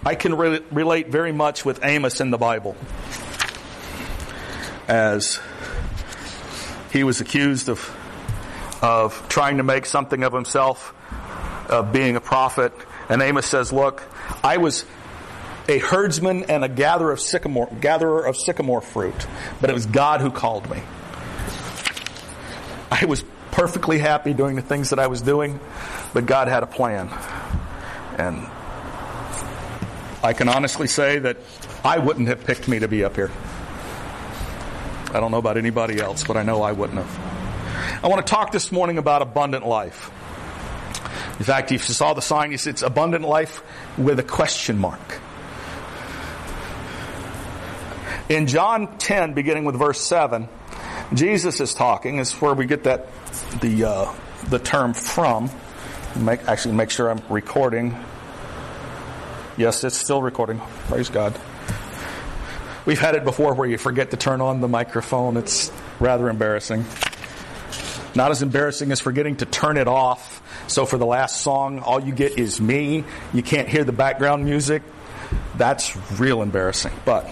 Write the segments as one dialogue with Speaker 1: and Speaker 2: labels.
Speaker 1: I can relate very much with Amos in the Bible, as he was accused of trying to make something of himself, of being a prophet. And Amos says, look, I was a herdsman and a gatherer of sycamore fruit, but it was God who called me. I was perfectly happy doing the things that I was doing, but God had a plan. And I can honestly say that I wouldn't have picked me to be up here. I don't know about anybody else, but I know I wouldn't have. I want to talk this morning about abundant life. In fact, if you saw the sign, it's abundant life with a question mark. In John 10, beginning with verse 7, Jesus is talking. This is where we get that the term from. Make sure I'm recording. Yes, it's still recording. Praise God. We've had it before where you forget to turn on the microphone. It's rather embarrassing. Not as embarrassing as forgetting to turn it off. So for the last song, all you get is me. You can't hear the background music. That's real embarrassing. But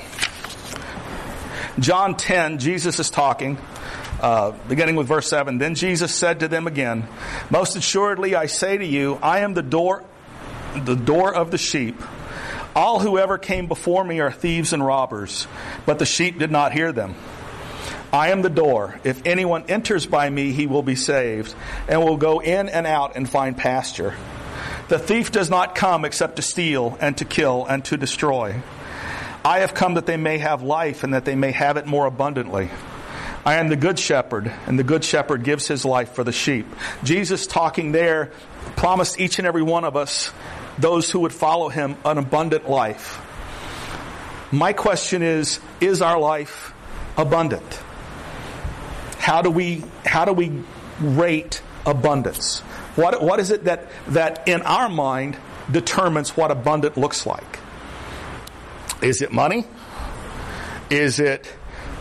Speaker 1: John 10, Jesus is talking, beginning with verse 7. Then Jesus said to them again, most assuredly I say to you, I am the door of the sheep. All who ever came before me are thieves and robbers, but the sheep did not hear them. I am the door. If anyone enters by me, he will be saved, and will go in and out and find pasture. The thief does not come except to steal and to kill and to destroy. I have come that they may have life and that they may have it more abundantly. I am the good shepherd, and the good shepherd gives his life for the sheep. Jesus talking there promised each and every one of us, those who would follow him, an abundant life. My question is our life abundant? How do we rate abundance? What is it that in our mind determines what abundant looks like? Is it money? Is it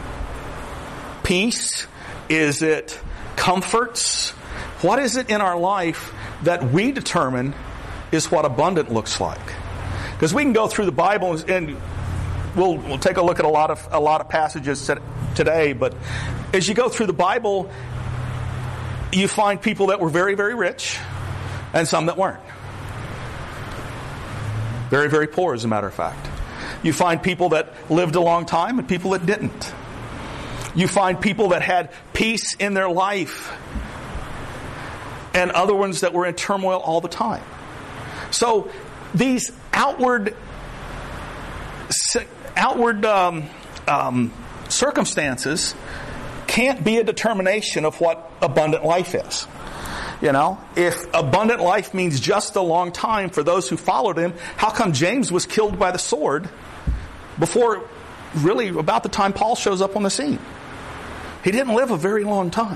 Speaker 1: peace? Is it comforts? What is it in our life that we determine is what abundant looks like? Because we can go through the Bible and we'll take a look at a lot of passages today, but as you go through the Bible, you find people that were very, very rich and some that weren't. Very, very poor, as a matter of fact. You find people that lived a long time and people that didn't. You find people that had peace in their life and other ones that were in turmoil all the time. So these outward circumstances can't be a determination of what abundant life is. You know, if abundant life means just a long time for those who followed him, how come James was killed by the sword before really about the time Paul shows up on the scene? He didn't live a very long time.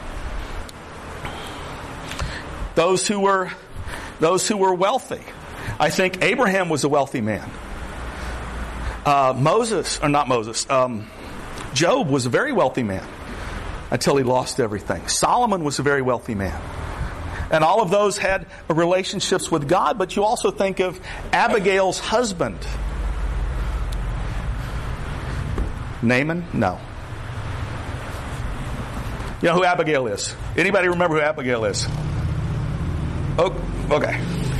Speaker 1: Those who were wealthy. I think Abraham was a wealthy man. Job was a very wealthy man until he lost everything. Solomon was a very wealthy man. And all of those had relationships with God, but you also think of Abigail's husband. Naaman? No. You know who Abigail is? Anybody remember who Abigail is? Oh, okay.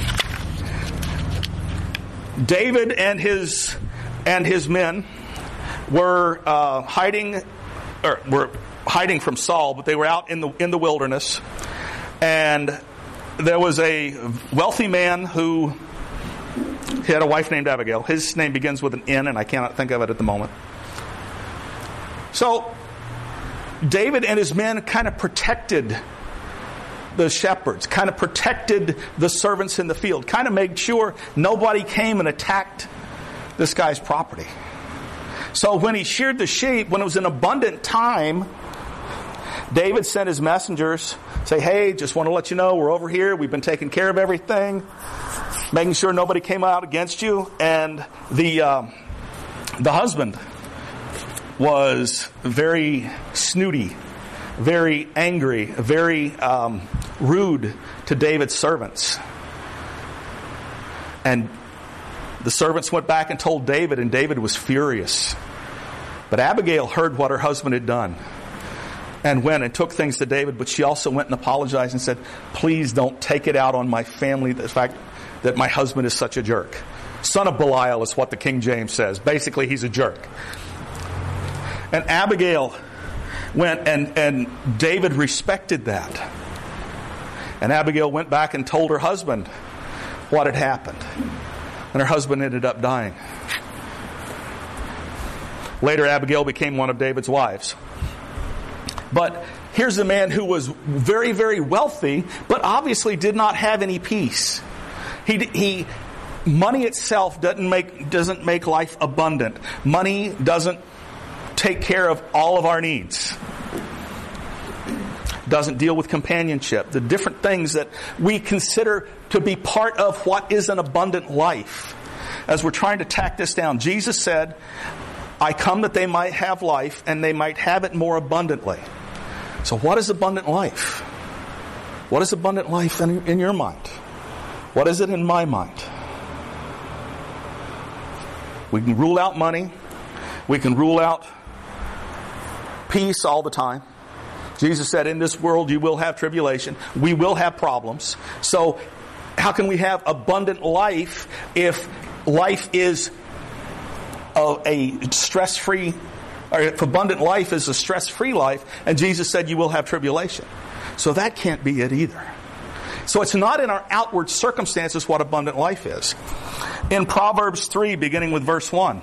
Speaker 1: David and his men were hiding from Saul, but they were out in the wilderness, and there was a wealthy man who had a wife named Abigail. His name begins with an N, and I cannot think of it at the moment. So David and his men kind of protected the shepherds, kind of protected the servants in the field, kind of made sure nobody came and attacked this guy's property. So when he sheared the sheep, when it was an abundant time, David sent his messengers, say, hey, just want to let you know we're over here. We've been taking care of everything, making sure nobody came out against you. And the husband was very snooty, very angry, very rude to David's servants. And the servants went back and told David, and David was furious. But Abigail heard what her husband had done and went and took things to David, but she also went and apologized and said, please don't take it out on my family, the fact that my husband is such a jerk. Son of Belial is what the King James says. Basically, he's a jerk. And Abigail went, and David respected that. And Abigail went back and told her husband what had happened. And her husband ended up dying. Later, Abigail became one of David's wives. But here's a man who was very, very wealthy, but obviously did not have any peace. Money itself doesn't make life abundant. Money doesn't take care of all of our needs. Doesn't deal with companionship, the different things that we consider to be part of what is an abundant life. As we're trying to tack this down, Jesus said, I come that they might have life and they might have it more abundantly. So what is abundant life? What is abundant life in your mind? What is it in my mind? We can rule out money. We can rule out peace all the time. Jesus said, in this world you will have tribulation. We will have problems. So how can we have abundant life if life is a stress-free, or if abundant life is a stress-free life, and Jesus said you will have tribulation? So that can't be it either. So it's not in our outward circumstances what abundant life is. In Proverbs 3, beginning with verse 1,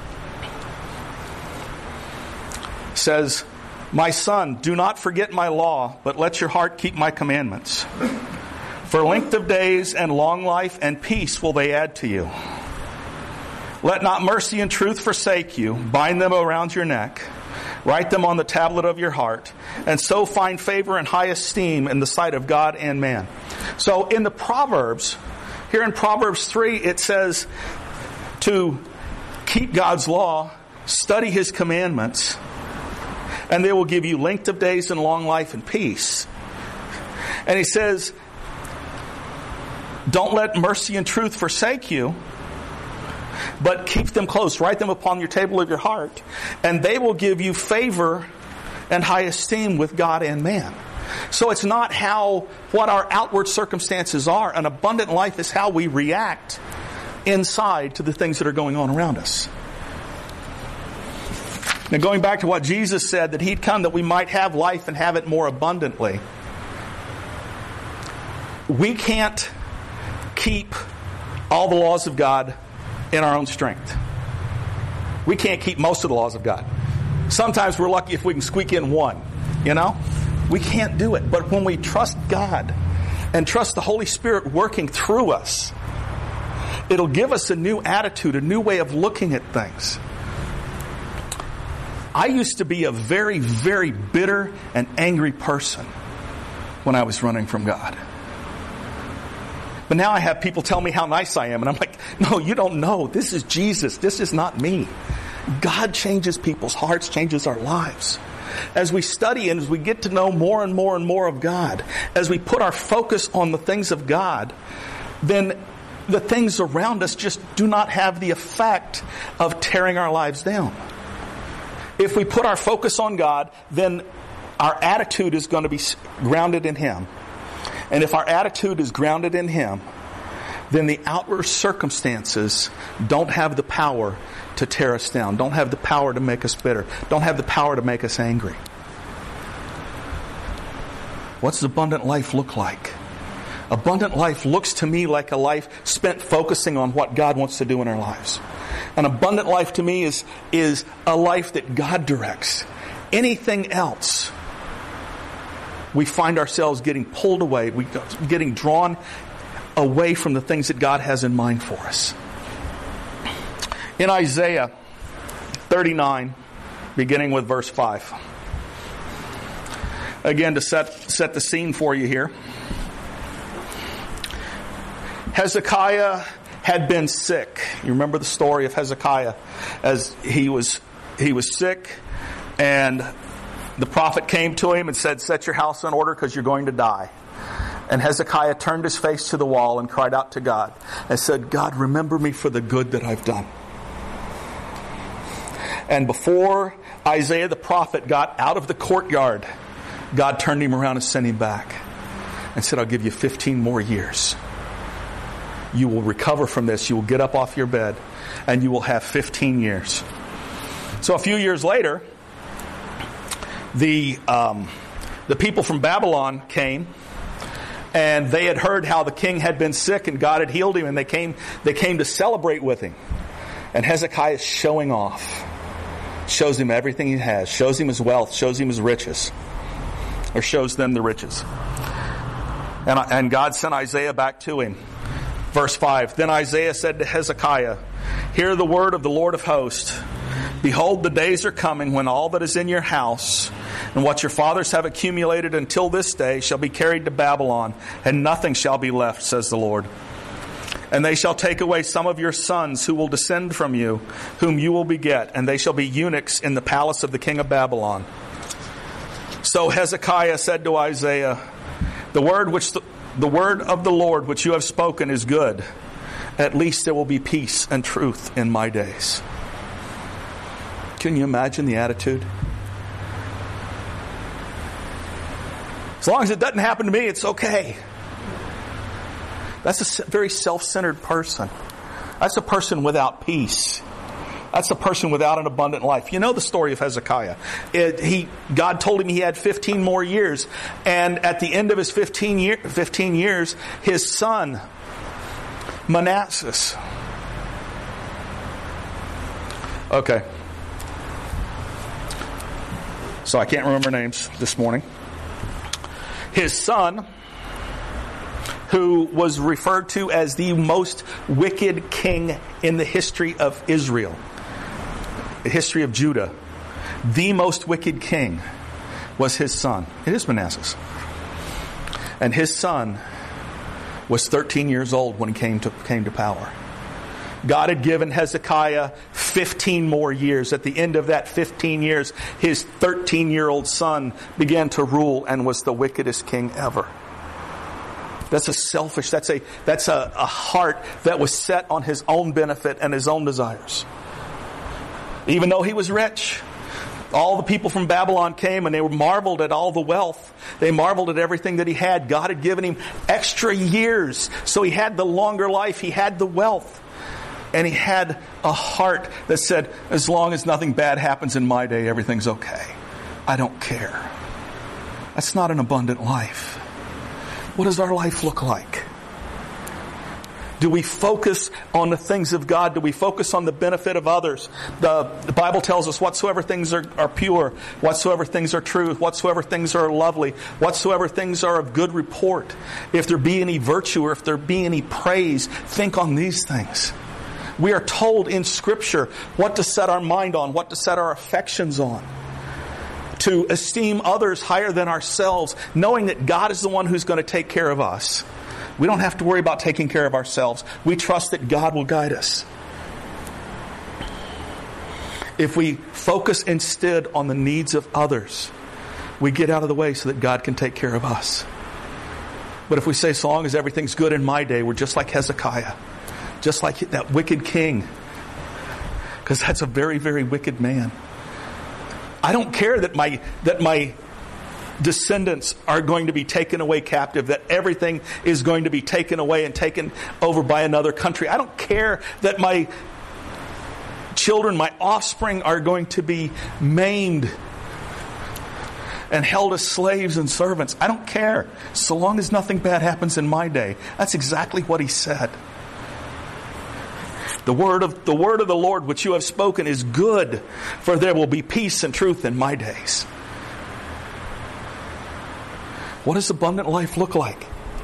Speaker 1: says, my son, do not forget my law, but let your heart keep my commandments. For length of days and long life and peace will they add to you. Let not mercy and truth forsake you. Bind them around your neck. Write them on the tablet of your heart. And so find favor and high esteem in the sight of God and man. So in the Proverbs, here in Proverbs 3, it says to keep God's law, study His commandments, and they will give you length of days and long life and peace. And He says, don't let mercy and truth forsake you, but keep them close. Write them upon your table of your heart, and they will give you favor and high esteem with God and man. So it's not what our outward circumstances are. An abundant life is how we react inside to the things that are going on around us. Now, going back to what Jesus said, that He'd come that we might have life and have it more abundantly. We can't keep all the laws of God in our own strength. We can't keep most of the laws of God. Sometimes we're lucky if we can squeak in one, We can't do it. But when we trust God and trust the Holy Spirit working through us, it'll give us a new attitude, a new way of looking at things. I used to be a very, very bitter and angry person when I was running from God. But now I have people tell me how nice I am, and I'm like, no, you don't know. This is Jesus. This is not me. God changes people's hearts, changes our lives. As we study and as we get to know more and more and more of God, as we put our focus on the things of God, then the things around us just do not have the effect of tearing our lives down. If we put our focus on God, then our attitude is going to be grounded in Him. And if our attitude is grounded in Him, then the outward circumstances don't have the power to tear us down, don't have the power to make us bitter, don't have the power to make us angry. What's abundant life look like? Abundant life looks to me like a life spent focusing on what God wants to do in our lives. An abundant life to me is a life that God directs. Anything else, we find ourselves getting pulled away, getting drawn away from the things that God has in mind for us. In Isaiah 39, beginning with verse 5. Again, to set the scene for you here. Hezekiah had been sick. You remember the story of Hezekiah, as he was sick, and the prophet came to him and said, set your house in order because you're going to die. And Hezekiah turned his face to the wall and cried out to God and said, God, remember me for the good that I've done. And before Isaiah the prophet got out of the courtyard, God turned him around and sent him back and said, I'll give you 15 more years. You will recover from this. You will get up off your bed and you will have 15 years. So a few years later, the people from Babylon came, and they had heard how the king had been sick and God had healed him, and they came to celebrate with him. And Hezekiah is showing off. Shows him everything he has. Shows him his wealth. Shows him his riches. Or shows them the riches. And God sent Isaiah back to him. Verse 5, Then Isaiah said to Hezekiah, Hear the word of the Lord of hosts. Behold, the days are coming when all that is in your house and what your fathers have accumulated until this day shall be carried to Babylon, and nothing shall be left, says the Lord. And they shall take away some of your sons who will descend from you, whom you will beget, and they shall be eunuchs in the palace of the king of Babylon. So Hezekiah said to Isaiah, The word of the Lord which you have spoken is good. At least there will be peace and truth in my days. Can you imagine the attitude? As long as it doesn't happen to me, it's okay. That's a very self-centered person. That's a person without peace. That's a person without an abundant life. You know the story of Hezekiah. God told him he had 15 more years. And at the end of his 15 years, his son, Manasseh. Okay. So I can't remember names this morning. His son, who was referred to as the most wicked king in the history of Israel, the history of Judah, the most wicked king was his son. It is Manasseh. And his son was 13 years old when he came to power. God had given Hezekiah 15 more years. At the end of that 15 years, his 13-year-old son began to rule and was the wickedest king ever. That's a heart that was set on his own benefit and his own desires. Even though he was rich, all the people from Babylon came and they marveled at all the wealth. They marveled at everything that he had. God had given him extra years, so he had the longer life. He had the wealth. And he had a heart that said, as long as nothing bad happens in my day, everything's okay. I don't care. That's not an abundant life. What does our life look like? Do we focus on the things of God? Do we focus on the benefit of others? The Bible tells us whatsoever things are pure, whatsoever things are true, whatsoever things are lovely, whatsoever things are of good report. If there be any virtue or if there be any praise, think on these things. We are told in Scripture what to set our mind on, what to set our affections on. To esteem others higher than ourselves, knowing that God is the one who's going to take care of us. We don't have to worry about taking care of ourselves. We trust that God will guide us. If we focus instead on the needs of others, we get out of the way so that God can take care of us. But if we say, so long as everything's good in my day, we're just like Hezekiah. Just like that wicked king. Because that's a very, very wicked man. I don't care that my descendants are going to be taken away captive, that everything is going to be taken away and taken over by another country. I don't care that my children, my offspring, are going to be maimed and held as slaves and servants. I don't care, so long as nothing bad happens in my day. That's exactly what he said. The word of the Lord which you have spoken is good, for there will be peace and truth in my days. What does abundant life look like?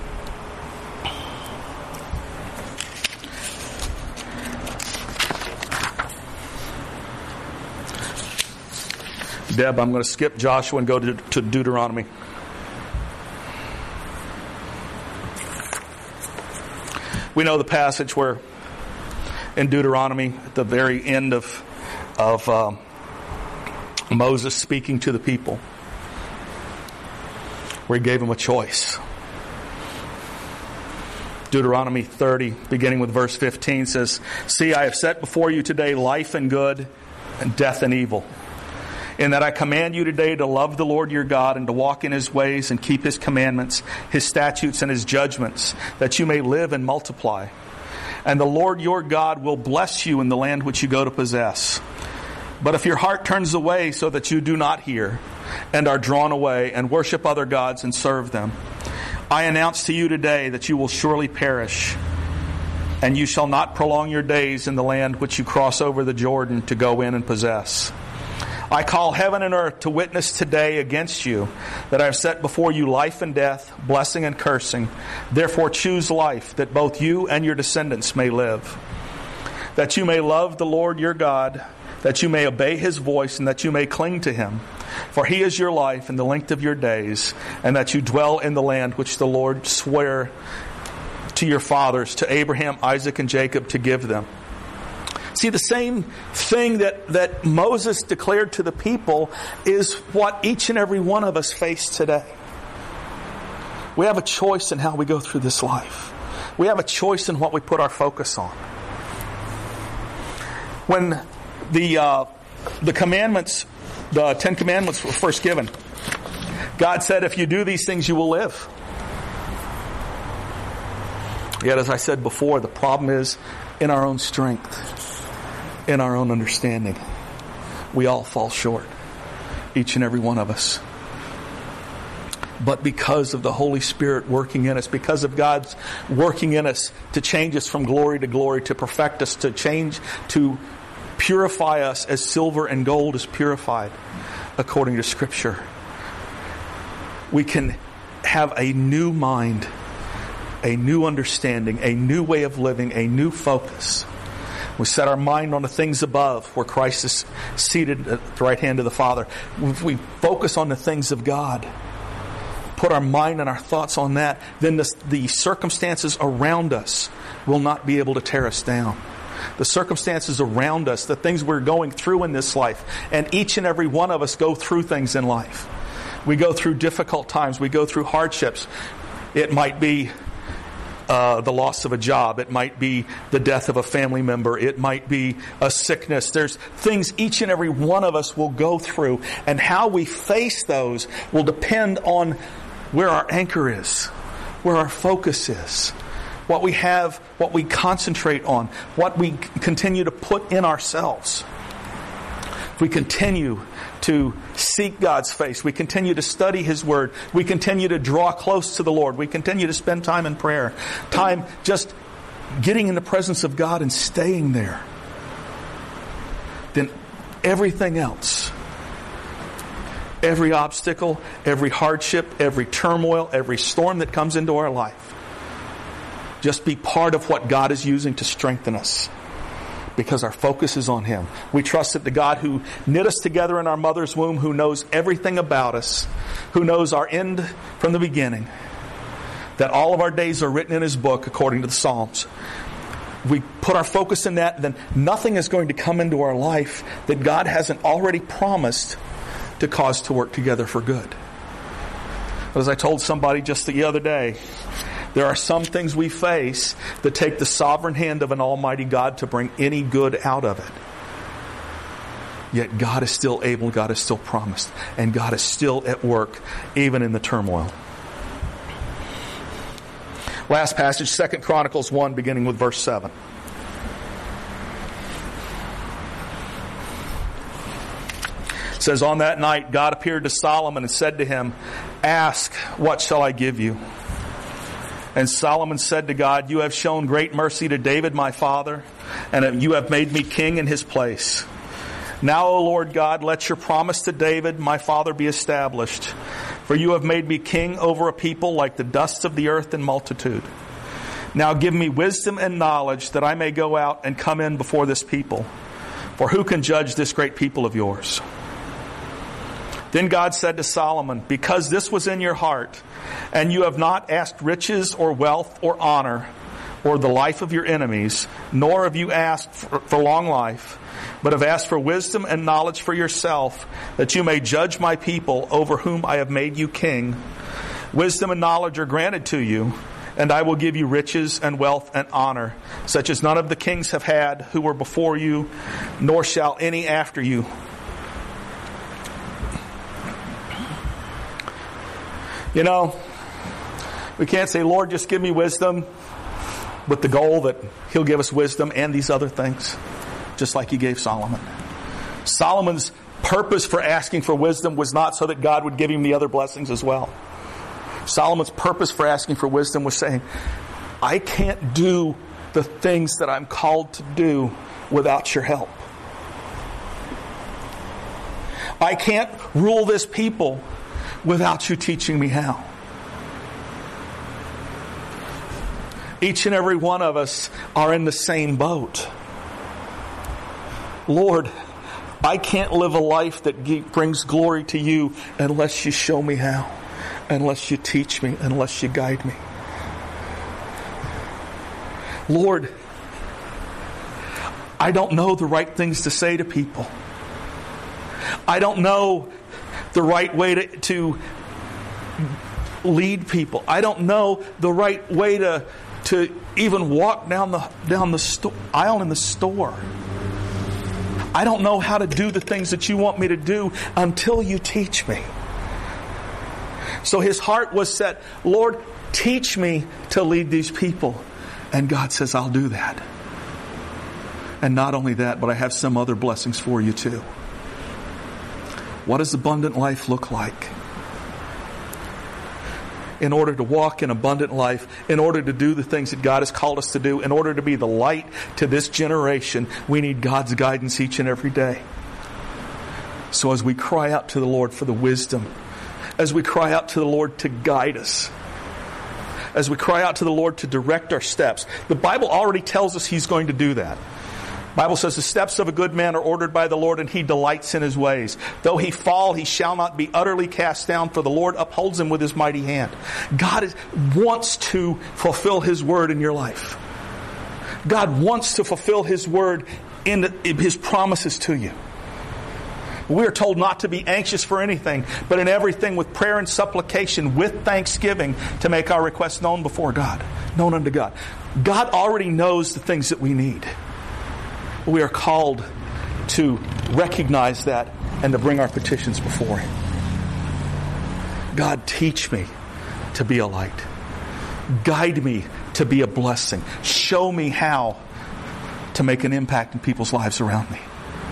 Speaker 1: Deb, I'm going to skip Joshua and go to Deuteronomy. We know the passage where in Deuteronomy, at the very end of Moses speaking to the people, where he gave them a choice. Deuteronomy 30, beginning with verse 15, says, "See, I have set before you today life and good, and death and evil. In that I command you today to love the Lord your God and to walk in His ways and keep His commandments, His statutes, and His judgments, that you may live and multiply. And the Lord your God will bless you in the land which you go to possess. But if your heart turns away so that you do not hear, and are drawn away, and worship other gods and serve them, I announce to you today that you will surely perish, and you shall not prolong your days in the land which you cross over the Jordan to go in and possess. I call heaven and earth to witness today against you that I have set before you life and death, blessing and cursing. Therefore choose life, that both you and your descendants may live. That you may love the Lord your God, that you may obey His voice, and that you may cling to Him. For He is your life and the length of your days, and that you dwell in the land which the Lord sware to your fathers, to Abraham, Isaac, and Jacob, to give them." See, the same thing that Moses declared to the people is what each and every one of us face today. We have a choice in how we go through this life. We have a choice in what we put our focus on. When the commandments, the 10 Commandments were first given, God said, if you do these things, you will live. Yet, as I said before, the problem is in our own strength, in our own understanding. We all fall short, each and every one of us. But because of the Holy Spirit working in us, because of God's working in us to change us from glory to glory, to perfect us, to change, to purify us as silver and gold is purified according to Scripture, we can have a new mind, a new understanding, a new way of living, a new focus. We set our mind on the things above, where Christ is seated at the right hand of the Father. We focus on the things of God, put our mind and our thoughts on that, then the circumstances around us will not be able to tear us down. The circumstances around us, the things we're going through in this life, and each and every one of us go through things in life. We go through difficult times. We go through hardships. It might be the loss of a job. It might be the death of a family member. It might be a sickness. There's things each and every one of us will go through, and how we face those will depend on where our anchor is, where our focus is, what we have, what we concentrate on, what we continue to put in ourselves. If we continue to seek God's face, we continue to study His Word, we continue to draw close to the Lord, we continue to spend time in prayer, time just getting in the presence of God and staying there, then everything else, every obstacle, every hardship, every turmoil, every storm that comes into our life, just be part of what God is using to strengthen us, because our focus is on Him. We trust that the God who knit us together in our mother's womb, who knows everything about us, who knows our end from the beginning, that all of our days are written in His book according to the Psalms. We put our focus in that, then nothing is going to come into our life that God hasn't already promised to cause to work together for good. As I told somebody just the other day, there are some things we face that take the sovereign hand of an almighty God to bring any good out of it. Yet God is still able, God is still promised, and God is still at work, even in the turmoil. Last passage, 2 Chronicles 1, beginning with verse 7. It says, "On that night God appeared to Solomon and said to him, 'Ask, what shall I give you?' And Solomon said to God, 'You have shown great mercy to David my father, and you have made me king in his place. Now, O Lord God, let your promise to David my father be established. For you have made me king over a people like the dust of the earth in multitude. Now give me wisdom and knowledge, that I may go out and come in before this people. For who can judge this great people of yours?' Then God said to Solomon, 'Because this was in your heart, and you have not asked riches or wealth or honor or the life of your enemies, nor have you asked for long life, but have asked for wisdom and knowledge for yourself, that you may judge my people over whom I have made you king. Wisdom and knowledge are granted to you, And I will give you riches and wealth and honor, such as none of the kings have had who were before you, nor shall any after you. You know, we can't say, Lord, just give me wisdom, with the goal that He'll give us wisdom and these other things, just like He gave Solomon. Solomon's purpose for asking for wisdom was not so that God would give him the other blessings as well. Solomon's purpose for asking for wisdom was saying, I can't do the things that I'm called to do without your help. I can't rule this people without you teaching me how. Each and every one of us are in the same boat. Lord, I can't live a life that brings glory to you unless you show me how, unless you teach me, unless you guide me. Lord, I don't know the right things to say to people. I don't know the right way to lead people. I don't know the right way to even walk down the aisle in the store. I don't know how to do the things that you want me to do until you teach me. So his heart was set, Lord, teach me to lead these people. And God says, I'll do that. And not only that, but I have some other blessings for you too. What does abundant life look like? In order to walk in abundant life, in order to do the things that God has called us to do, in order to be the light to this generation, we need God's guidance each and every day. So as we cry out to the Lord for the wisdom, as we cry out to the Lord to guide us, as we cry out to the Lord to direct our steps, the Bible already tells us He's going to do that. The Bible says the steps of a good man are ordered by the Lord, and he delights in his ways. Though he fall, he shall not be utterly cast down, for the Lord upholds him with his mighty hand. God wants to fulfill His word in your life. God wants to fulfill His word in His promises to you. We are told not to be anxious for anything, but in everything with prayer and supplication, with thanksgiving, to make our requests known before God, known unto God. God already knows the things that we need. We are called to recognize that and to bring our petitions before Him. God, teach me to be a light. Guide me to be a blessing. Show me how to make an impact in people's lives around me.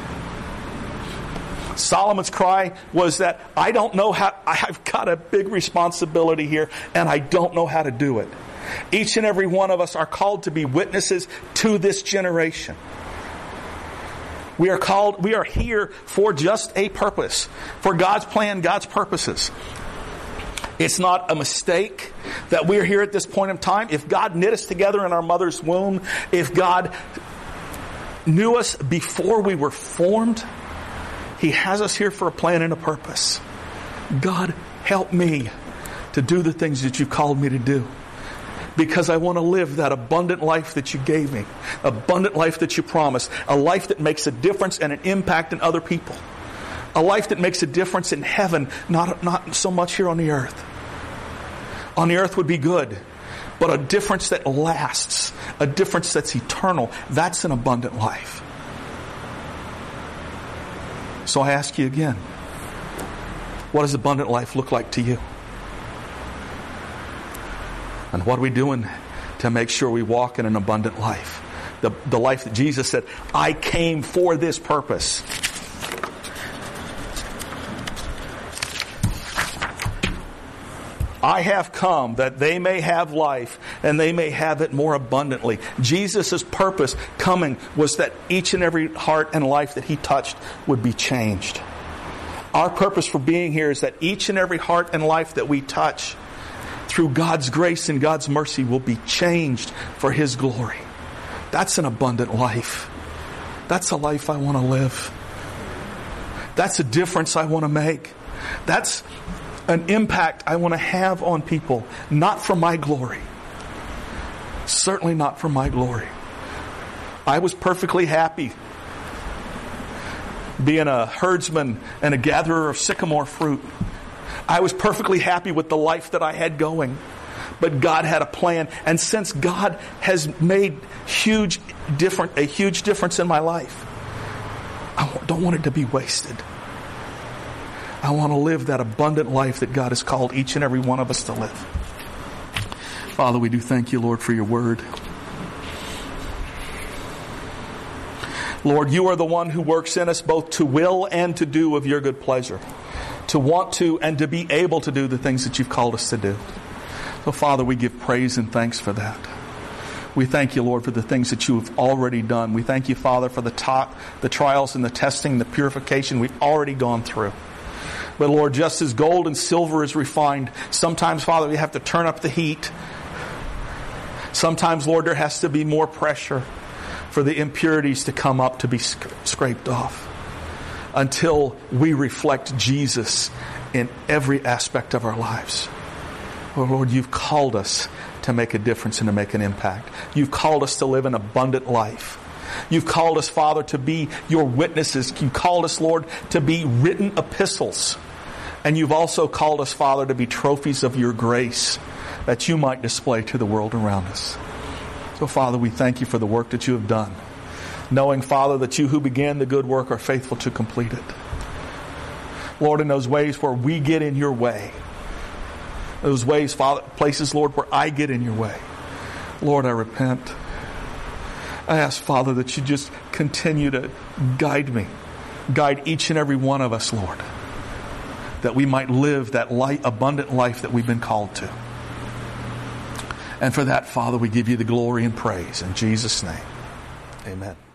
Speaker 1: Solomon's cry was that I don't know how, I've got a big responsibility here and I don't know how to do it. Each and every one of us are called to be witnesses to this generation. We are here for just a purpose, for God's plan, God's purposes. It's not a mistake that we're here at this point in time. If God knit us together in our mother's womb, if God knew us before we were formed, He has us here for a plan and a purpose. God, help me to do the things that you've called me to do. Because I want to live that abundant life that you gave me. Abundant life that you promised. A life that makes a difference and an impact in other people. A life that makes a difference in heaven, not so much here on the earth. On the earth would be good, but a difference that lasts. A difference that's eternal. That's an abundant life. So I ask you again, what does abundant life look like to you? And what are we doing to make sure we walk in an abundant life? The life that Jesus said, I came for this purpose. I have come that they may have life and they may have it more abundantly. Jesus' purpose coming was that each and every heart and life that He touched would be changed. Our purpose for being here is that each and every heart and life that we touch, through God's grace and God's mercy, will be changed for His glory. That's an abundant life. That's a life I want to live. That's a difference I want to make. That's an impact I want to have on people, not for my glory. Certainly not for my glory. I was perfectly happy being a herdsman and a gatherer of sycamore fruit. I was perfectly happy with the life that I had going. but God had a plan. And since God has made a huge difference in my life, I don't want it to be wasted. I want to live that abundant life that God has called each and every one of us to live. Father, we do thank you, Lord, for your word. Lord, you are the one who works in us both to will and to do of your good pleasure, to want to and to be able to do the things that you've called us to do. So, Father, we give praise and thanks for that. We thank you, Lord, for the things that you have already done. We thank you, Father, for the trials and the testing, the purification we've already gone through. But, Lord, just as gold and silver is refined, sometimes, Father, we have to turn up the heat. Sometimes, Lord, there has to be more pressure for the impurities to come up, to be scraped off, until we reflect Jesus in every aspect of our lives. Oh, Lord, you've called us to make a difference and to make an impact. You've called us to live an abundant life. You've called us, Father, to be your witnesses. You've called us, Lord, to be written epistles. And you've also called us, Father, to be trophies of your grace that you might display to the world around us. So, Father, we thank you for the work that you have done, knowing, Father, that you who began the good work are faithful to complete it. Lord, in those ways where we get in your way, those ways, Father, places, Lord, where I get in your way, Lord, I repent. I ask, Father, that you just continue to guide me, guide each and every one of us, Lord, that we might live that abundant life that we've been called to. And for that, Father, we give you the glory and praise. In Jesus' name, amen.